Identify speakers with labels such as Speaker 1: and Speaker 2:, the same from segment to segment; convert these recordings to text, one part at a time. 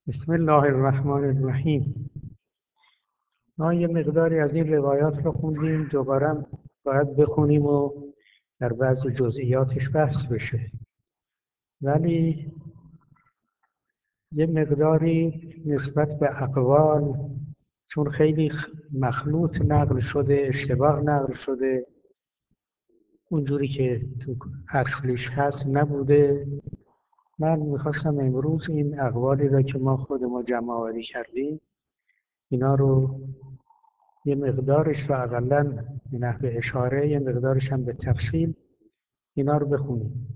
Speaker 1: بسم الله الرحمن الرحیم. ما یه مقداری از این روایات رو خوندیم، دوباره هم باید بخونیم و در بعضی جزئیاتش بحث بشه. ولی یه مقداری نسبت به اقوال، چون خیلی مخلوط نقل شده، اشتباه نقل شده، اونجوری که تو اصلش هست نبوده. من میخواستم امروز این اقوالی را که ما خود جمع آوری کردیم، اینا رو یه مقدارش رو اقلا به نحو اشاره، یه مقدارش هم به تفصیل اینا رو بخونیم.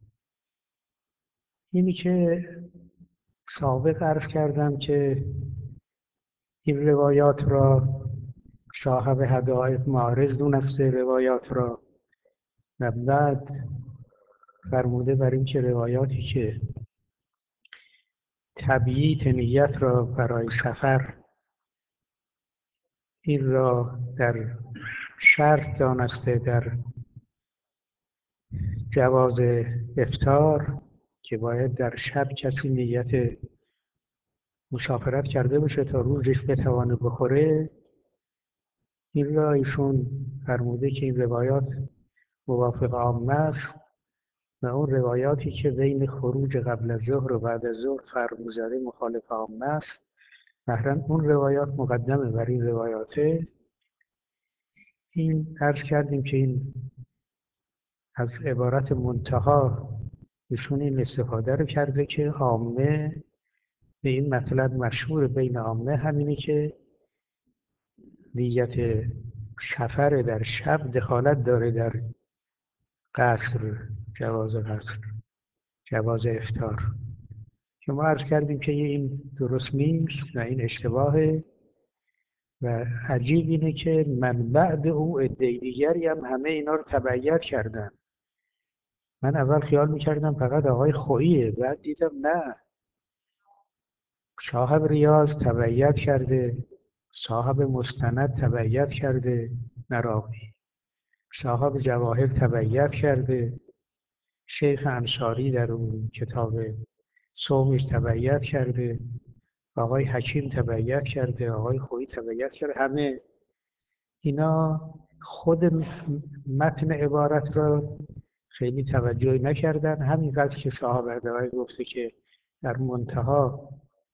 Speaker 1: اینی که سابق عرض کردم که این روایات را صاحب حدائق معارض دونسته روایات را، و بعد فرموده بر این که روایاتی که تبییت نیت را برای سفر این را در شرط دانسته در جواز افطار، که باید در شب کسی نیت مسافرت کرده باشه تا روزش بتوانه بخوره، این را ایشون فرموده که این روایات موافق عامه است و اون روایاتی که بین خروج قبل از ظهر و بعد از ظهر فرق می‌ذاره مخالف عامه است. ظاهراً اون روایات مقدمه بر این روایاته. این عرض کردیم که این از عبارت منتها ایشون این استفاده رو کرده که عامه به این مطلب مشهور بین عامه همینه که نیت سفر در شب دخالت داره در قصر، جواز قصر، جواز افطار. که ما عرض کردیم که این درست نیست و این اشتباهه، و عجیب اینه که من بعد او عده دیگری هم همه اینا رو تبعیت کردن. من اول خیال میکردم فقط آقای خوییه، بعد دیدم نه، صاحب ریاض تبعیت کرده، صاحب مستند تبعیت کرده نراقی، صاحب جواهر تبعیت کرده، شیخ انصاری در اون کتاب صومش تبعیت کرده، آقای حکیم تبعیت کرده، آقای خویی تبعیت کرده. همه اینا خود متن عبارت را خیلی توجه نکردن، همینقدر که صاحب هدایت گفته که در منتها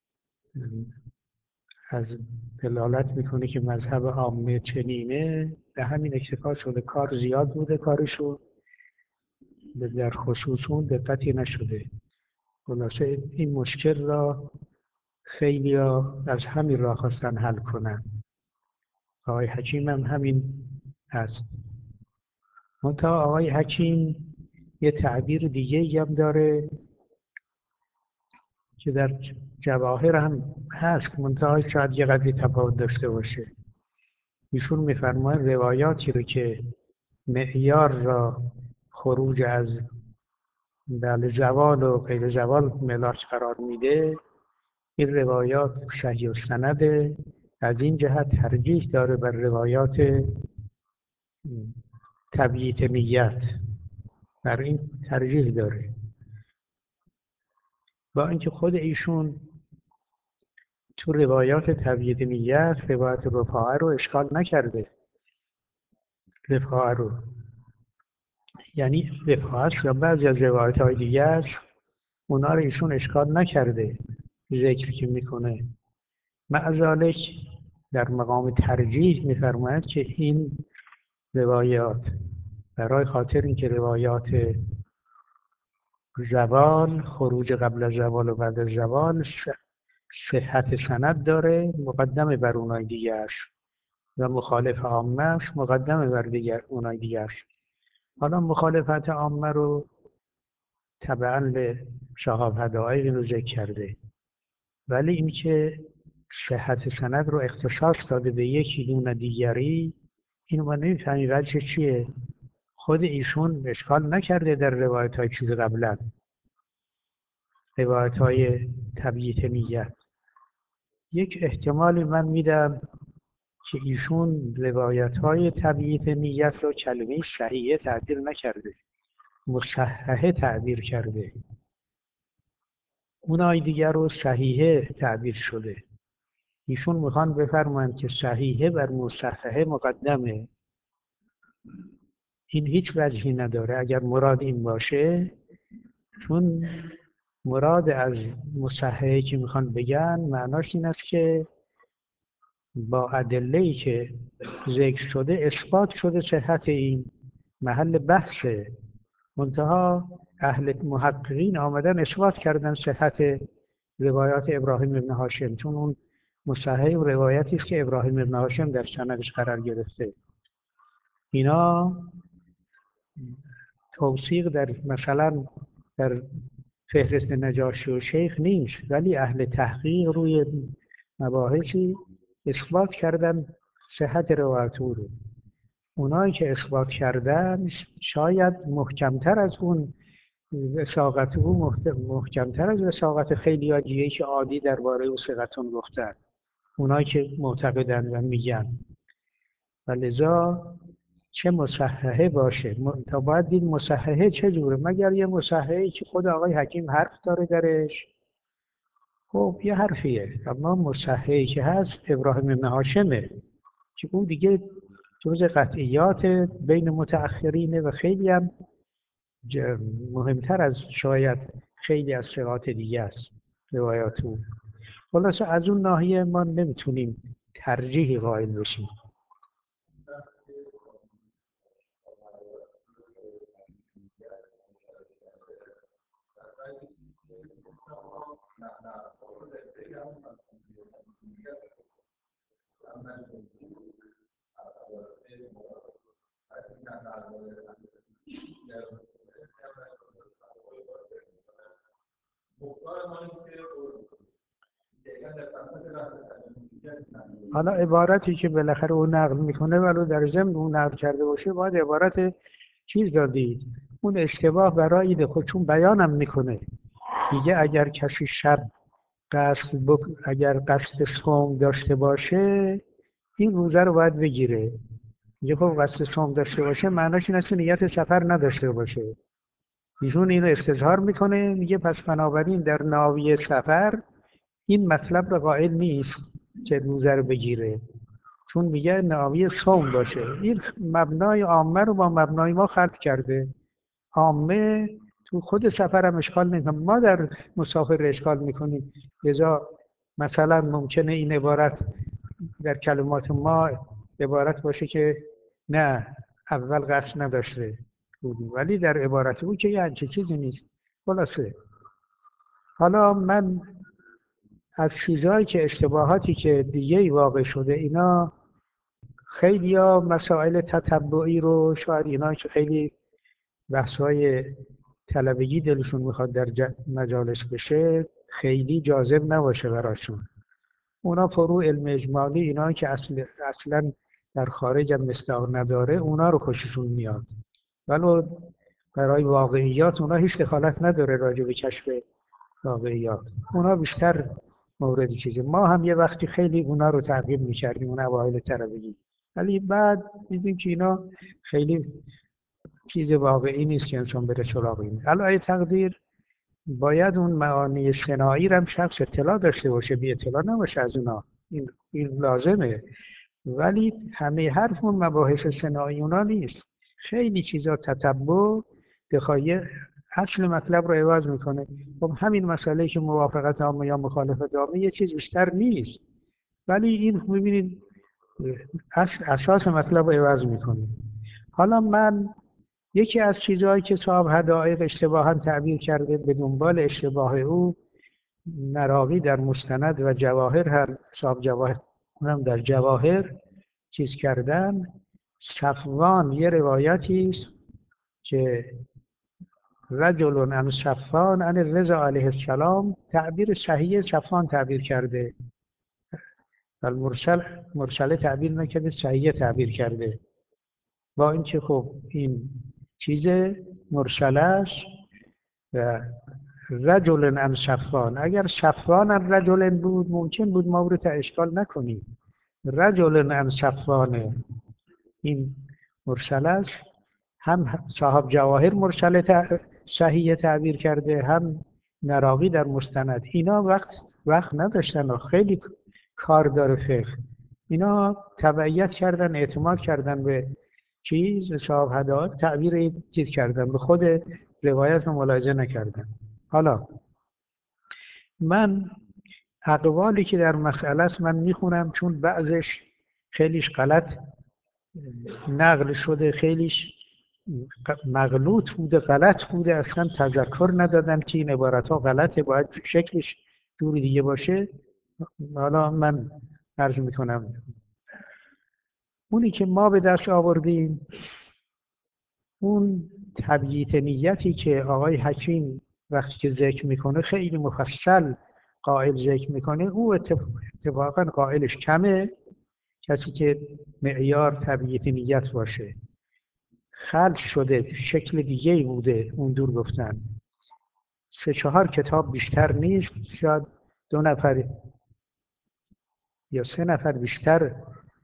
Speaker 1: از دلالت میکنه که مذهب عامه چنینه، به همین اکتفا شده. کار زیاد بوده کارشو، در خصوصون دقتی نشده. خلاصه این مشکل را خیلی از همین راه خواستن حل کنن. آقای حکیم هم همین هست. منتها آقای حکیم یه تعبیر دیگه هم داره که در جواهر هم هست، منتها شاید یه قدری تفاوت داشته باشه. ایشون میفرماید روایاتی رو که معیار را خروج از زوال و غیر زوال ملاک قرار میده، این روایات صحیح السنده، از این جهت ترجیح داره بر روایات تبییت نیت، بر این ترجیح داره. با اینکه خود ایشون تو روایات تبییت نیت روایت رفاعه رو اشکال نکرده. رفاعه رو یعنی رفاعه یا بعضی از روایت های دیگه است، اونا رو ایشون اشکال نکرده ذکر که میکنه. مع ذالک در مقام ترجیح میفرماید که این روایات برای خاطر اینکه روایات زوال، خروج قبل از زوال و بعد از زوال صحت سند داره، مقدم بر اونای دیگه است و مخالف عامه است، مقدم بر اونای دیگه است. حالا مخالفت عامه رو تبعا به صاحب هدایق رو ذکر کرده، ولی اینکه صحت سند رو اختصاص داده به یکی دون دیگری، اینو ما نمی‌فهمیم وجه چیه. خود ایشون اشکال نکرده در روایت های چیز قبلا، روایت های تبییت نیت. یک احتمالی من میدم که ایشون روایت های تبییت نیت رو کلمه صحیحه تعبیر نکرده، مصححه تعبیر کرده. اونای دیگر رو صحیحه تعبیر شده. ایشون میخوان بفرمایند که صحیحه بر مصححه مقدمه. این هیچ وجهی نداره اگر مراد این باشه، چون مراد از مصححه که میخوان بگن معناش این است که با ادله‌ای که ذکر شده اثبات شده صحت این، محل بحثه. منتها اهل محققین آمدن اثبات کردن صحت روایات ابراهیم ابن هاشم، چون اون مصحح روایتی است که ابراهیم ابن هاشم در سندش قرار گرفته. اینا توثیق در مثلا در فهرست نجاشی و شیخ نیست، ولی اهل تحقیق روی مباحثی اثبات کردن صحت روایت او رو. اونایی که اثبات کردن شاید محکمتر از اون وثاقت او، محکمتر از وثاقت خیلی دیگه‌ای که عادی درباره او ثقتون گفتن، اونایی که معتقدن و میگن. و لذا چه مصححه باشه تا باید دید مصححه چجوره، مگر یه مصححه‌ای که خود آقای حکیم حرف داره درش، خب یه حرفیه. اما مصححه‌ای که هست ابراهیم بن هاشمه که اون دیگه جز قطعیات بین متأخرینه و خیلی هم مهمتر از شاید خیلی از ثقات دیگه است روایات او. خلاصه از اون ناحیه ما نمیتونیم ترجیحی قائل بشیم. حالا عبارتی که بالاخره اون نقل میکنه ولو در ضمن اون نقل کرده باشه باید عبارت چیز دادید، اون اشتباه برای ده خود، چون بیانم میکنه دیگه اگر کسی شب اگر قصد صوم داشته باشه این روزه رو باید بگیره. میگه خب قصد صوم داشته باشه معناش این است که نیت سفر نداشته باشه. ایشون اینو استظهار میکنه، میگه پس بنابراین در ناوی سفر این مطلب رو قائل نیست که روزه رو بگیره، چون میگه ناوی صوم باشه. این مبنای عامه رو با مبنای ما خلط کرده. عامه تو خود سفر هم اشکال نمیکنه، ما در مسافر اشکال میکنیم. لذا مثلا ممکنه این عبارت در کلمات ما عبارت باشه که نه اول قصد نداشته بودیم، ولی در عبارت او که یه همچه چیزی نیست. خلاصه حالا من از چیزهایی که اشتباهاتی که دیگه ای واقع شده، اینا خیلی ها مسائل تتبعی رو شاید اینا که خیلی بحث‌های طلبگی دلشون میخواد در مجالس بشه خیلی جاذب نباشه براشون. اونا فرو علم اجمالی، اینا که اصلا در خارج هم مصداق نداره، اونا رو خوششون میاد. ولی برای واقعیات اونا هیچ دخالت نداره راجع به کشف واقعیات. اونا بیشتر مورد چیزه. ما هم یه وقتی خیلی اونا رو تعقیب میکردیم، اون اوایل طلبگی، ولی بعد دیدیم که اینا خیلی چیز واقعی نیست که انسان بره سراغ این. علاوه تقدیر باید اون معانی شنایی رو هم شخص اطلاع داشته باشه، بی اطلاع نباشه از اونا. این لازمه. ولی همه حرف اون مباحث شنایی اونا نیست. خیلی چیزا تتبع بخوای اصل مطلب رو عوض میکنه. خب همین مسئله که موافقت عامه یا مخالفت عامه یه چیز بیشتر نیست، ولی این میبینید اساس مطلب رو عوض میکنه. حالا من یکی از چیزهایی که صاحب حدائق اشتباها تعبیر کرده به دنبال اشتباه او، مراغی در مستند و جواهر، هر صاحب جواهر هم در جواهر چیز کردن. صفوان یه روایتی است که رجل عن صفوان عن رضا علیه السلام، تعبیر صحیح صفوان تعبیر کرده، مرسله تعبیر نکرده، صحیح تعبیر کرده. با اینکه خب این چیز مرسله است و رجل عن صفوان، اگر صفوان عن رجل بود ممکن بود ما رو اشکال نکنیم. رجل عن صفوانه این مرسله است. هم صاحب جواهر مرسله صحیح تعبیر کرده، هم نراقی در مستند، اینا وقت نداشتن و خیلی کار داره فقه. اینا تبعیت کردن، اعتماد کردن به چیز، صاحب هدایت، تعبیر چیز کردن، به خود روایت رو ملاحظه نکردن. حالا من اقوالی که در مسئله است من میخونم، چون بعضش خیلیش غلط نقل شده، خیلیش مغلوط بوده، غلط بوده، اصلا تذکر ندادن که این عبارت ها غلطه، باید شکلش جوری دیگه باشه. حالا من عرض میکنم اونی که ما به دست آوردیم، اون تبییت نیتی که آقای حکیم وقتی که ذکر میکنه خیلی مفصل قائل ذکر میکنه، او اتفاقا قائلش کمه. کسی که معیار تبییت نیت باشه خلط شده، شکل دیگه بوده، اون دور گفتن 3-4 کتاب بیشتر نیست، شاید 2 نفر یا 3 نفر بیشتر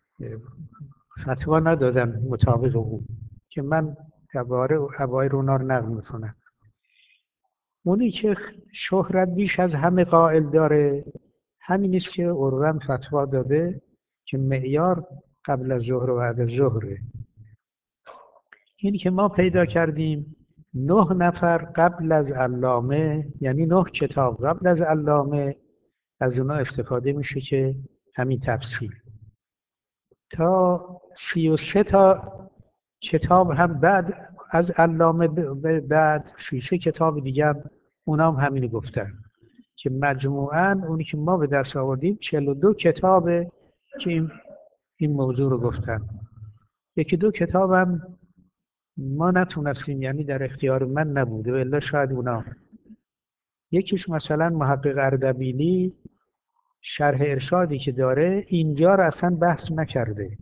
Speaker 1: فتوا ندادن مطابق او، که من درباره اوایل اونا رو نقل میکنم. اونی که شهرت بیش از همه قائل داره همین است که عروه فتوا داده که معیار قبل از ظهر و بعد از ظهره. این که ما پیدا کردیم 9 نفر قبل از علامه، یعنی 9 کتاب قبل از علامه از اونا استفاده میشه که همین تفصیل، تا 33 تا کتاب هم بعد از علامه، بعد 33 کتاب دیگه هم اونا هم همینو گفتن، که مجموعاً اونی که ما به دست آوردیم 42 کتابه که این موضوع رو گفتن. 1-2 کتاب هم ما نتونستیم، یعنی در اختیار من نبوده، الا شاید اونا. یکیش مثلا محقق اردبیلی شرح ارشادی که داره اینجا رو اصلا بحث نکرده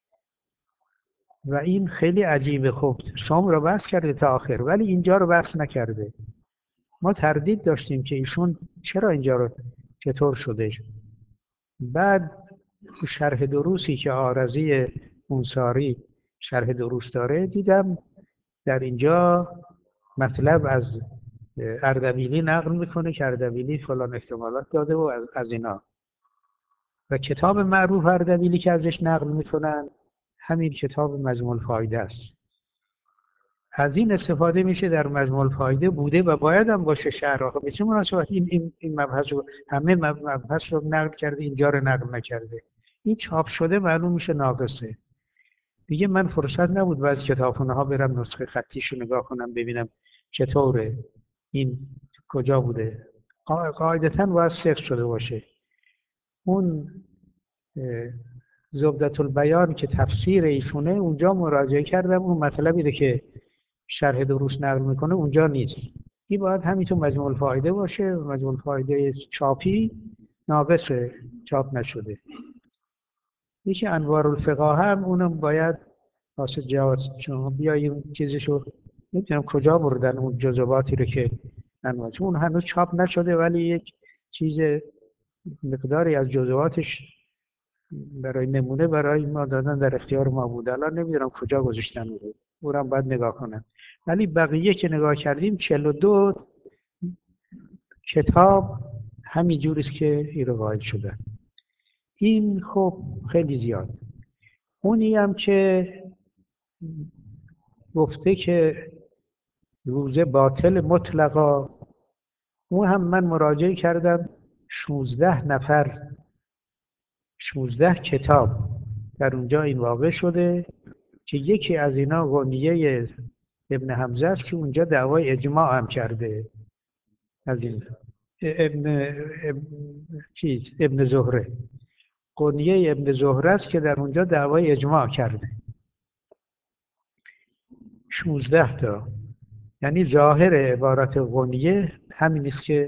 Speaker 1: و این خیلی عجیبه. خب شام رو بحث کرده تا آخر ولی اینجا رو بحث نکرده. ما تردید داشتیم که ایشون چرا اینجا رو چطور شده. بعد شرح دروسی که آرزی انصاری شرح دروس داره دیدم در اینجا مطلب از اردبیلی نقل میکنه که اردبیلی فلان احتمالات داده و از اینا. و کتاب معروف اردبیلی که ازش نقل میکنن همین کتاب مجموع الفایده است. از این استفاده میشه در مجموع الفایده بوده و باید هم باشه شرح. به چه مناسبت این مبحث رو همه مبحث رو نقل کرده، اینجا رو نقل نکرده. این چاپ شده معلوم میشه ناقصه. دیگه من فرصت نبود بعضی کتابخونه ها برم نسخه خطیش رو نگاه کنم ببینم چطوره، این کجا بوده. قاعدتاً باید صفر شده باشه. اون زبدة البیان که تفسیر ایشونه اونجا مراجعه کردم، اون مطلبی که شرح دروس نقل میکنه اونجا نیست. این باید همینطور مجموع الفایده باشه. مجموع الفایده چاپی ناقصه، چاپ نشده. یکی انوار الفقه هم اونم باید واسه جواز شما بیاییم چیزشو نمیدونم کجا بردن اون جزواتی رو که انوار، اون هنوز چاپ نشده ولی یک چیز مقداری از جزواتش برای نمونه برای ما دادن، در اختیار ما بود. الان نمیدونم کجا گذاشتن رو، اونم باید نگاه کنم. ولی بقیه که نگاه کردیم 42 کتاب همین جوریست که این رو قائل شدن. این خب خیلی زیاد. اونی هم که گفته که روزه باطل مطلقا، اون هم من مراجعه کردم 16 نفر 16 کتاب در اونجا این واقع شده که یکی از اینا غنیه ابن حمزه است که اونجا دعوای اجماع هم کرده از این ابن زهره. غنیه ابن زهره است که در اونجا دعوای اجماع کرده. 16 تا، یعنی ظاهر عبارت غنیه همین است که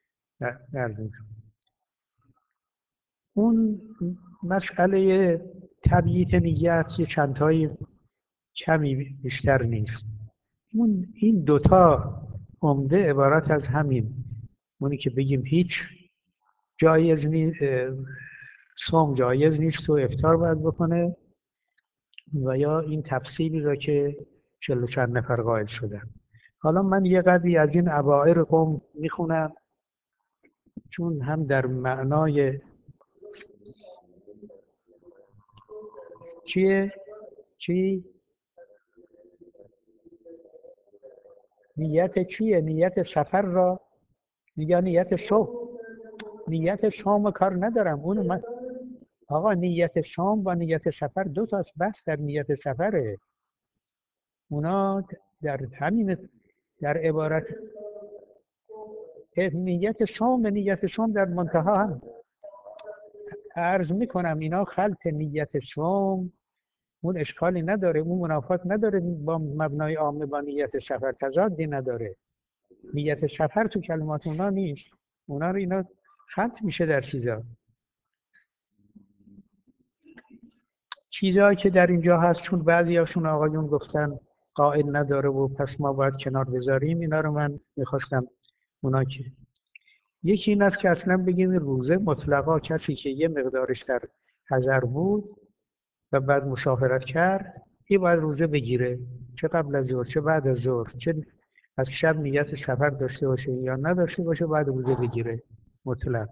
Speaker 1: اون مسئله تبییت نیت یه چندتایی کمی بیشتر نیست. این دوتا عمده عبارت از همین، اونی که بگیم هیچ جایز نیست، صوم جایز نیست و افطار باید بکنه، و یا این تفصیلی را که 40 چند نفر قائل شدن. حالا من یه قدری از این اباعر قوم میخونم، چون هم در معنای چیه؟ چی؟ نیت چیه؟ نیت سفر را یا نیت صبح؟ نیت شام کار ندارم، اون من آقا نیت شام و نیت سفر دو تاست، بس در نیت سفره. اونا در همین، در عبارت نیت شام و نیت شام در منتها هم عرض میکنم اینا خلط نیت شام، اون اشکالی نداره، اون منافات نداره با مبنای عامه با نیت سفر، تضادی نداره. نیت سفر تو کلمات اونا نیست، اونا رو اینا خلط میشه در چیزایی که در اینجا هست، چون بعضی هاشون آقایون گفتن قائل نداره و پس ما باید کنار بذاریم، اینا رو من میخواستم اونا که یکی این است که اصلا بگیم روزه مطلقا کسی که یه مقدارش در حضر بود و بعد مسافرت کرد، این باید روزه بگیره، چه قبل از ظهر چه بعد از ظهر، چه از شب نیت سفر داشته باشه یا نداشته باشه، باید روزه بگیره مطلق.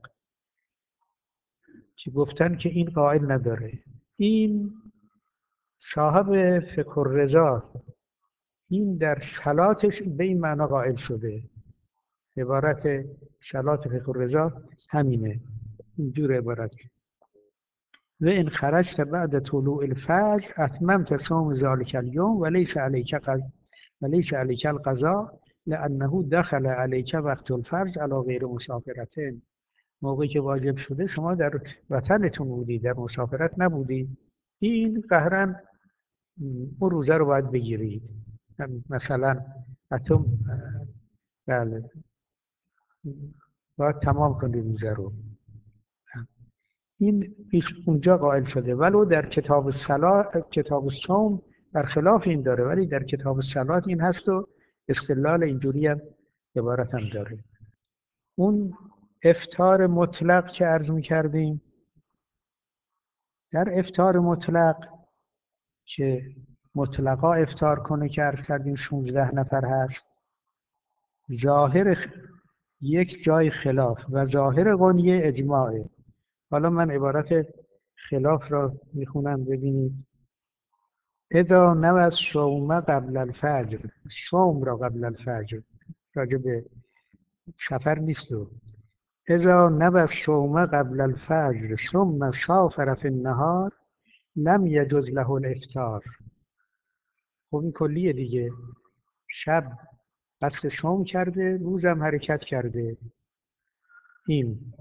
Speaker 1: که گفتن که این قائل نداره. این صاحب فقه الرضا این در صلاتش به این معنا قائل شده، عبارت صلات فقه الرضا همینه، اینجور عبارت. و ان خرجت بعد طلوع الفجر اتممت صوم ذلك اليوم وليس عليك القضاء لانه دخل عليك وقت الفرج على غیر مسافرتين. موقعی که واجب شده شما در وطنتون بودی، در مسافرت نبودی، این قهرن اون روزه رو باید بگیرید. مثلا اتم بله باید تمام کنید روزه رو. این اونجا قائل شده، ولو در کتاب کتاب صوم برخلاف این داره، ولی در کتاب صلات این هست و استدلال اینجوری هم عبارت هم داره. اون افطار مطلق که عرض می‌کردیم، در افطار مطلق که مطلقا افطار کنه که عرض کردیم 16 نفر هست، ظاهر یک جای خلاف و ظاهر قنیه اجماعه. حالا من عبارت خلاف را میخونم ببینید. اذا نوى الصوم قبل الفجر، صوم را قبل الفجر، راجع به سفر نیست. اذا نوى الصوم قبل الفجر ثم سافر في النهار لم يجوز له الافطار. خب این کلیه دیگه، شب قصد صوم کرده، روزم حرکت کرده، این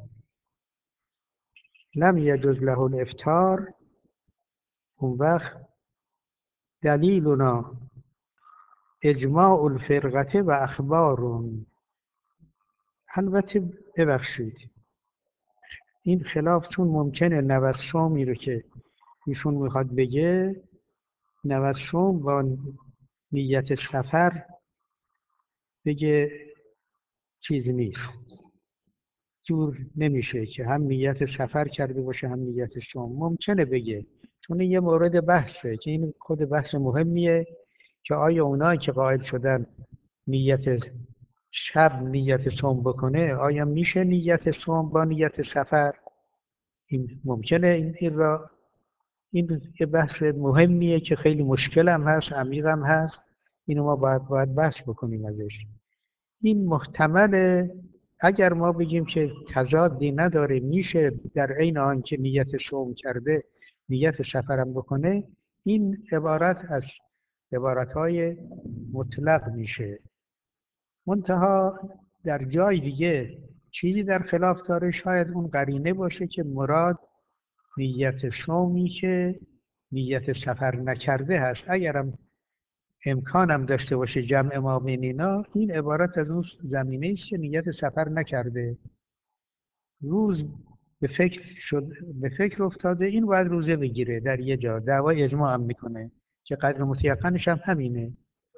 Speaker 1: لم يجوز له الافطار. اون وقت دلیلنا اجماع الفرقه و اخبارون. البته ببخشید این خلاف چون ممکنه نوسومی رو که ایشون میخواد بگه، نوسوم با نیت سفر بگه چیز نیست، جور نمیشه که هم نیت سفر کرده باشه هم نیت صوم. ممکنه بگه، چون این یه مورد بحثه که این خود بحث مهمیه که آیا اونایی که قائل شدن نیت شب نیت صوم بکنه، آیا میشه نیت صوم با نیت سفر؟ این ممکنه این یه بحث مهمیه که خیلی مشکل هم هست، عمیق هم هست، اینو ما باید بحث بکنیم ازش. این محتمله اگر ما بگیم که تضادی نداره، میشه در عین آن که نیت صوم کرده نیت سفرم بکنه، این عبارت از عبارتهای مطلق میشه. منتها در جای دیگه چیزی در خلاف داره، شاید اون قرینه باشه که مراد نیت صومی که نیت سفر نکرده هست. اگرم امکانم داشته باشه جمع ما بین اینا، این عبارت از اون زمینه است که نیت سفر نکرده، روز به فکر افتاده این باید روزه بگیره، در یه جا دعوای اجماع هم میکنه که قدر متیقنش هم همینه.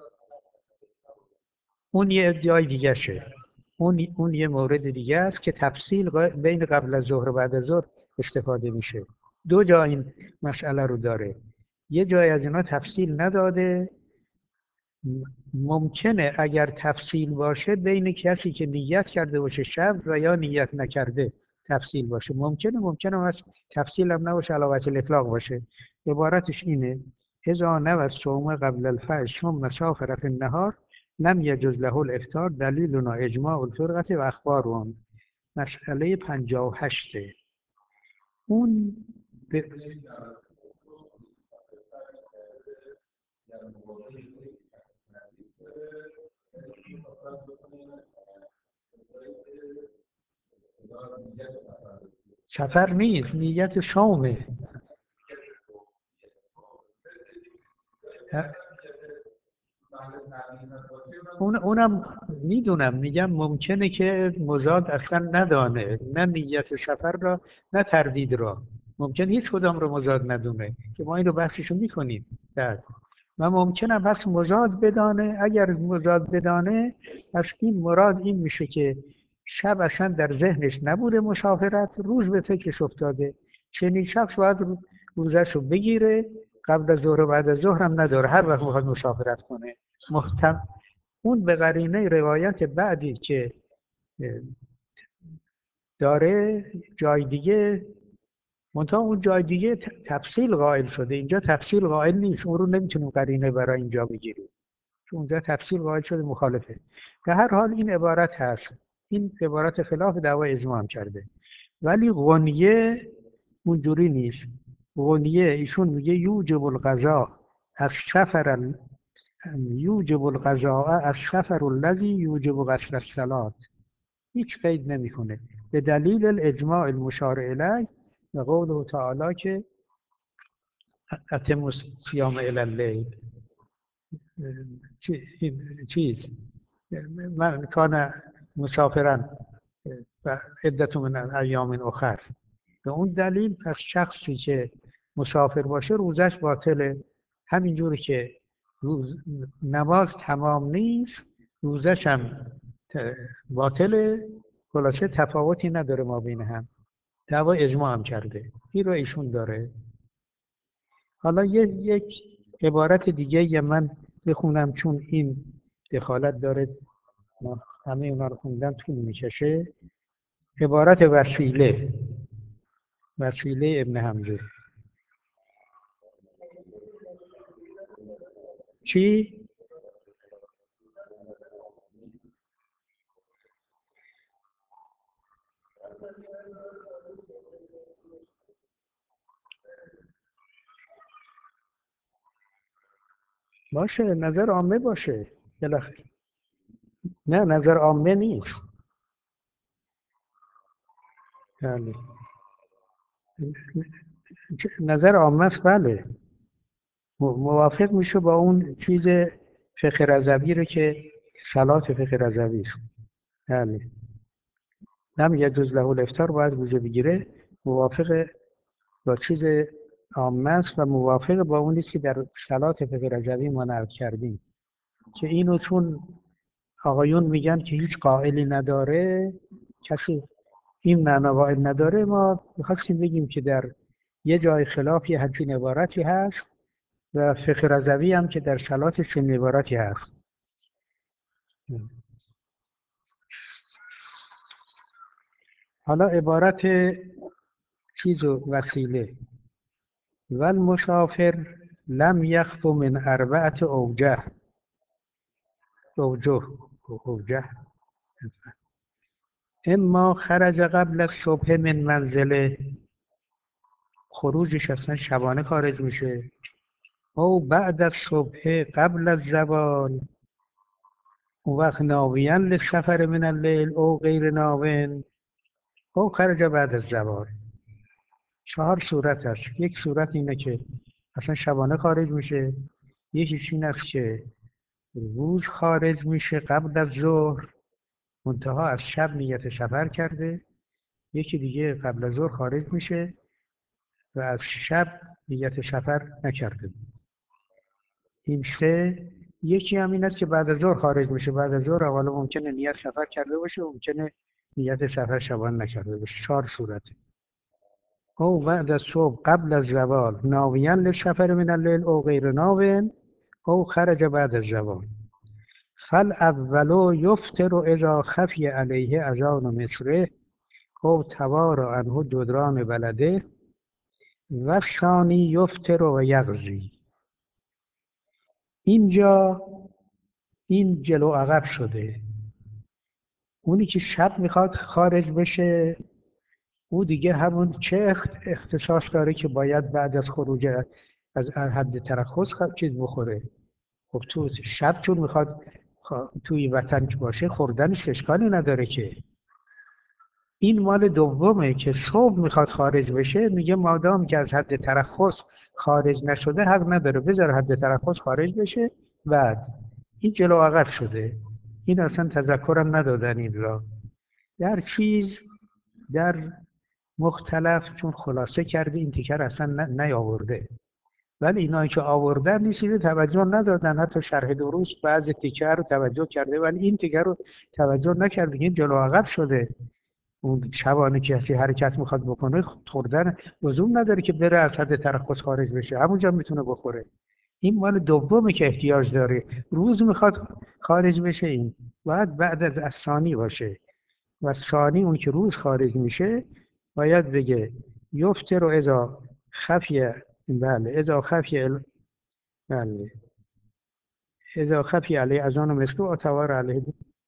Speaker 1: اون یه جای دیگه شه، اون یه مورد دیگه است که تفصیل بین قبل از ظهر و بعد از ظهر استفاده میشه. دو جا این مسئله رو داره، یه جای از اینا تفصیل نداده ممکنه اگر تفصیل باشه بین کسی که نیت کرده باشه شب و یا نیت نکرده تفصیل باشه. ممکنه هست تفصیل هم نباشه، علی وجه الاطلاق باشه. عبارتش اینه: اذا نوى الصوم قبل الفجر ثم سافر في النهار لم يجوز له الافطار دلیلنا اجماع الفرقه و اخبارهم. مسئله 58. اون ب... سفر نیست، نیت صومه. اونم میدونم، میگم ممکنه که مزاد اصلا ندانه، نه نیت سفر را نه تردید را. ممکن هیچ کدام رو مزاد ندونه که ما این رو بحثشو میکنیم بعد. و ممکنه پس مزاد بدانه. اگر مزاد بدانه پس این مراد این میشه که شب اصلا در ذهنش نبوده مسافرت، روز به فکرش افتاده. چنین شخص باید روزش رو بگیره، قبل از ظهر و بعد از ظهر هم نداره، هر وقت میخواد مسافرت کنه. محتم اون به قرینه روایت بعدی که داره جای دیگه، منتها اون جای دیگه تفصیل قائل شده، اینجا تفصیل قائل نیست. اون رو نمیتونیم قرینه برای اینجا بگیریم چون اونجا تفصیل قائل شده، مخالفه. در هر حال این عبارت هست، این عبارت خلاف دعوای اجماع هم کرده. ولی غنیه اونجوری نیست. غنیه ایشون میگه یوجب القضاء از سفر یوجب القضاء از سفر الذی یوجب قصر الصلاة. هیچ قید نمیکنه به دلیل الاجماع المشار الیه و قوله تعالی که اتم الصیام الی اللیل. چیز من کان مسافرا و عدت من ایام اخر. به اون دلیل پس شخصی که مسافر باشه روزش باطله. همینجوری که روز نماز تمام نیست روزش هم باطله. خلاصه تفاوتی نداره ما بین هم. دعوا اجماع هم کرده، این رو ایشون داره. حالا یک عبارت دیگه یه من بخونم چون این دخالت داره، ما همه اونا رو خوندن طول میکشه. عبارت وسیله ابن حمزه. چی؟ باشه، نظر عامه باشه بالاخره. نه، نظر عامه نیست. بله. نظر عامه است، بله. موافق میشه با اون چیز فقه رضوی رو که صلات فقه رضوی است. بله. نم یجوز له الافطار باید روزه بگیره. موافق با چیز عامه است و موافق با اون نیست که در صلات فقه رضوی ما نقل کردیم که اینو چون آقایون میگن که هیچ قائلی نداره، کسی این معنا قائل نداره، ما میخواستیم بگیم که در یه جای خلافی همچین عبارتی هست و فقه رضوی هم که در صلات چنین عبارتی هست. حالا عبارت چیز و وسیله: و المسافر لم یخف من اربعت اوجه اما خرج قبل الصبح من منزله، خروجش اصلا شبانه خارج میشه، او بعد از صبح قبل از زوال، اون وقت ناویاً للسفر من اللیل او غیر ناوین، او خرج بعد از زوال. 4 صورت هست. یک صورت اینه که اصلا شبانه خارج میشه. یکیش این است که روز خارج میشه قبل از ظهر، منتها از شب نیت سفر کرده. یکی دیگه قبل از ظهر خارج میشه و از شب نیت سفر نکرده. این سه. یکی هم این است که بعد از ظهر خارج میشه. بعد از ظهر حالا ممکنه نیت سفر کرده باشه، ممکنه نیت سفر شبانه نکرده باشه. 4 صورته. او بعد از صبح قبل از زوال ناویان للسفر من اللیل او غیر ناوین، او خرج بعد الزوال فالاول یفتر اذا خفی علیه اذان مصره او توارا عنه جدران بلده و ثانی یفتر و یغزی. اینجا این جلو عقب شده. اونی که شب میخواد خارج بشه، او دیگه همون چه اختصاص داره که باید بعد از خروج از حد ترخص چیز بخوره. خب تو شب چون میخواد توی وطن که باشه خوردنش اشکالی نداره که. این مال دومه که صبح میخواد خارج بشه، میگه مادام که از حد ترخص خارج نشده حق نداره، بذار حد ترخص خارج بشه بعد. این جلو عقب شده. این اصلا تذکرم ندادن این را. در چیز در مختلف چون خلاصه کرده این تیکر اصلا نیاورده، ولی اینایی که آوردن نیستی توجه ندادن. حتی شرح درست بعض تیکر رو توجه کرده ولی این تیکر رو توجه نکرده. این جلو عقب شده. اون شبانه کسی حرکت میخواد بکنه خوردن لزوم نداره که بره از حد ترخص خارج بشه، همونجا میتونه بخوره. این مال دومه که احتیاج داره. روز میخواد خارج بشه، این باید بعد از ثانی باشه. و ثانی اون که روز خارج میشه باید بگه یفتر و اذا خفی. بله اذا خفی. بله اذا خفی علیه اذان مثل و توار علیه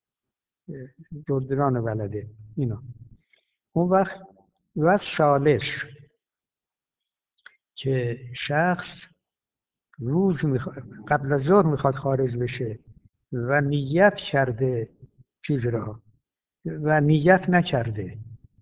Speaker 1: جدران بلده. اینا اون وقت. و ثالث که شخص روز قبل از ظهر میخواد خارج بشه و نیت کرده چیز را و نیت نکرده،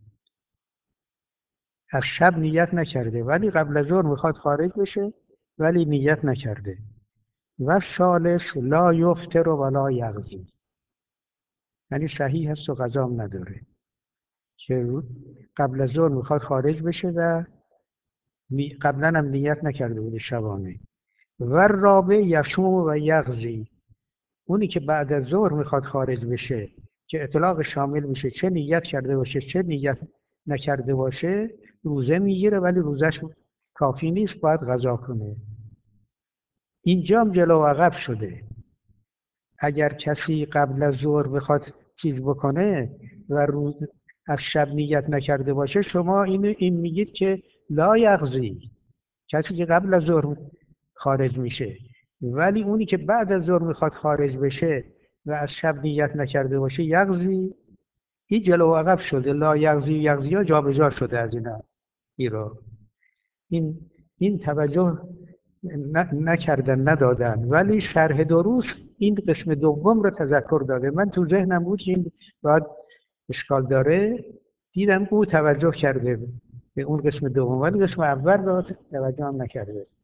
Speaker 1: از شب نیت نکرده ولی قبل از ظهر میخواد خارج بشه ولی نیت نکرده. و ثالث لا یفتر ولا یغزی، یعنی صحیح هست و قضام نداره که قبل از ظهر میخواد خارج بشه و قبلا هم نیت نکرده بوده شبانه. و رابع یصوم و یغزی، اونی که بعد از ظهر میخواد خارج بشه که اطلاق شامل میشه چه نیت کرده باشه چه نیت نکرده باشه، روزه میگیره ولی روزش کافی نیست، باید قضا کنه. اینجا هم جلو و عقب شده. اگر کسی قبل از ظهر بخواد چیز بکنه و روز از شب نیت نکرده باشه، شما این میگید که لا یغزی، کسی که قبل از ظهر خارج میشه. ولی اونی که بعد از ظهر میخواد خارج بشه و از شب نیت نکرده باشه یغزی. این جلو و عقب شده. لا یغزی و یغزی ها جابجا شده از اینا. این توجه نکردن ندادن، ولی شرح درست این قسم دوم رو تذکر داده. من تو ذهنم بود که این باید اشکال داره، دیدم او توجه کرده به اون قسم دوم ولی قسم اول رو توجه هم نکرده.